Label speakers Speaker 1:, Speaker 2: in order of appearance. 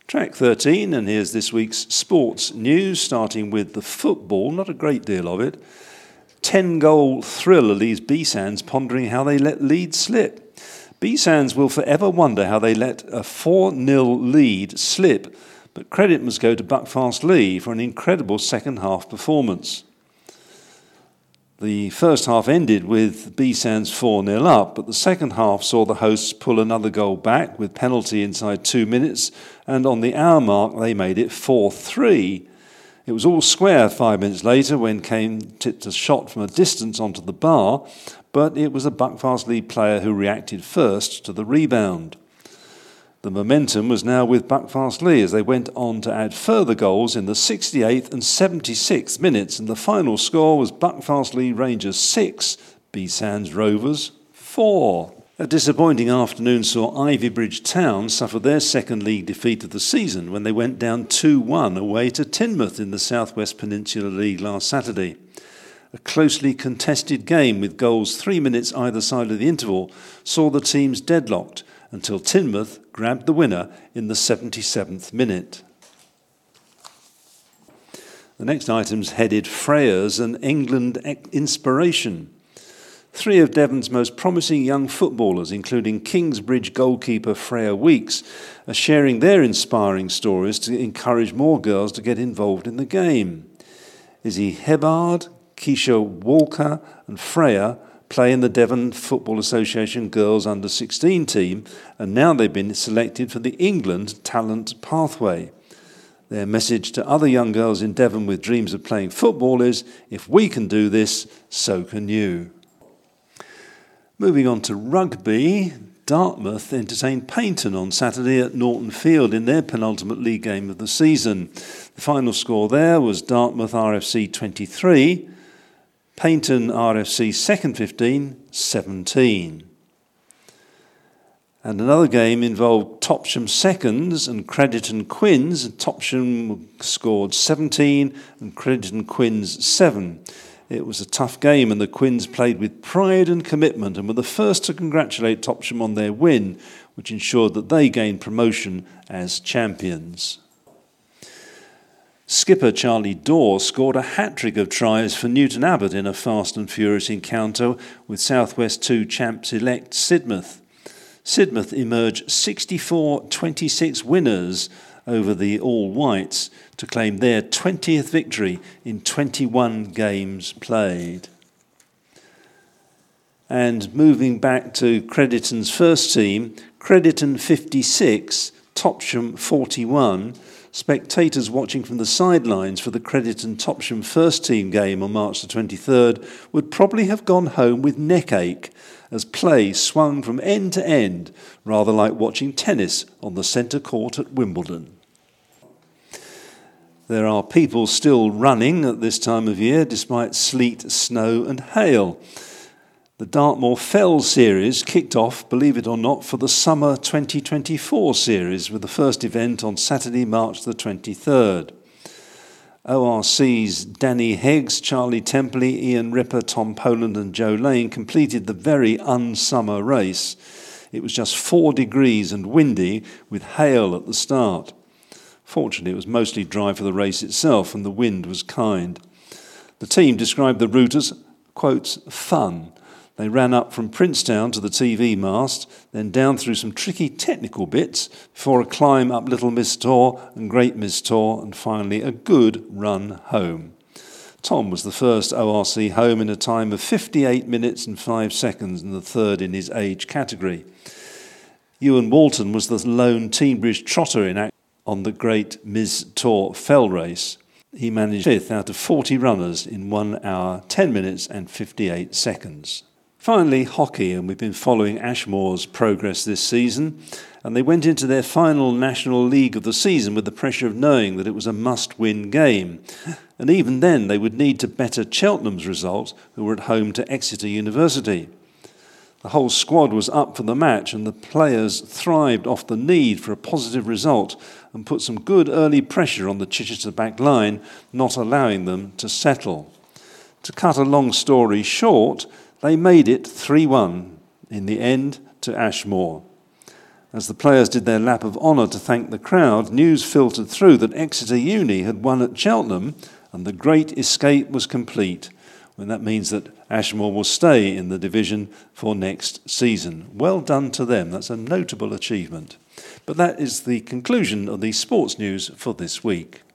Speaker 1: Track 13, and here's this week's sports news, starting with the football, not a great deal of it. 10-goal thriller leaves B-Sands pondering how they let Leeds slip. B-Sands will forever wonder how they let a 4-0 lead slip, but credit must go to Buckfastleigh for an incredible second-half performance. The first half ended with B-Sands 4-0 up, but the second half saw the hosts pull another goal back with penalty inside 2 minutes, and on the hour mark they made it 4-3. It was all square 5 minutes later when Kane tipped a shot from a distance onto the bar, but it was a Buckfastleigh player who reacted first to the rebound. The momentum was now with Buckfastleigh as they went on to add further goals in the 68th and 76th minutes, and the final score was Buckfastleigh Rangers 6, B-Sands Rovers 4. A disappointing afternoon saw Ivybridge Town suffer their second league defeat of the season when they went down 2-1 away to Teignmouth in the South West Peninsula League last Saturday. A closely contested game with goals 3 minutes either side of the interval saw the teams deadlocked until Teignmouth grabbed the winner in the 77th minute. The next item's headed Freyers and England Inspiration. 3 of Devon's most promising young footballers, including Kingsbridge goalkeeper Freya Weeks, are sharing their inspiring stories to encourage more girls to get involved in the game. Izzy Hebard, Keisha Walker and Freya play in the Devon Football Association Girls Under-16 team, and now they've been selected for the England Talent Pathway. Their message to other young girls in Devon with dreams of playing football is, if we can do this, so can you. Moving on to rugby, Dartmouth entertained Paignton on Saturday at Norton Field in their penultimate league game of the season. The final score there was Dartmouth RFC 23, Paignton RFC second 15, 17. And another game involved Topsham seconds and Crediton Quins. Topsham scored 17 and Crediton Quins 7. It was a tough game and the Quins played with pride and commitment and were the first to congratulate Topsham on their win, which ensured that they gained promotion as champions. Skipper Charlie Daw scored a hat-trick of tries for Newton Abbot in a fast and furious encounter with South West 2 champs-elect Sidmouth. Sidmouth emerged 64-26 winners over the All Whites to claim their 20th victory in 21 games played. And moving back to Crediton's first team, Crediton 56, Topsham 41. Spectators watching from the sidelines for the Crediton Topsham first team game on March the 23rd would probably have gone home with neck ache as play swung from end to end, rather like watching tennis on the centre court at Wimbledon. There are people still running at this time of year despite sleet, snow and hail. The Dartmoor Fell series kicked off, believe it or not, for the summer 2024 series with the first event on Saturday, March the 23rd. ORC's Danny Heggs, Charlie Templey, Ian Ripper, Tom Poland and Joe Lane completed the very unsummer race. It was just 4 degrees and windy with hail at the start. Fortunately, it was mostly dry for the race itself and the wind was kind. The team described the route as, quotes, fun. They ran up from Princetown to the TV mast, then down through some tricky technical bits, before a climb up Little Mistor and Great Mistor, and finally a good run home. Tom was the first ORC home in a time of 58 minutes and 5 seconds and the third in his age category. Ewan Walton was the lone Teignbridge trotter in action on the Great Mistor Fell race. He managed 5th out of 40 runners in 1 hour, 10 minutes and 58 seconds. Finally, hockey, and we've been following Ashmore's progress this season, and they went into their final National League of the season with the pressure of knowing that it was a must-win game. And even then, they would need to better Cheltenham's result, who were at home to Exeter University. The whole squad was up for the match, and the players thrived off the need for a positive result and put some good early pressure on the Chichester back line, not allowing them to settle. To cut a long story short, they made it 3-1 in the end to Ashmore. As the players did their lap of honour to thank the crowd, news filtered through that Exeter Uni had won at Cheltenham and the great escape was complete. And that means that Ashmore will stay in the division for next season. Well done to them. That's a notable achievement. But that is the conclusion of the sports news for this week.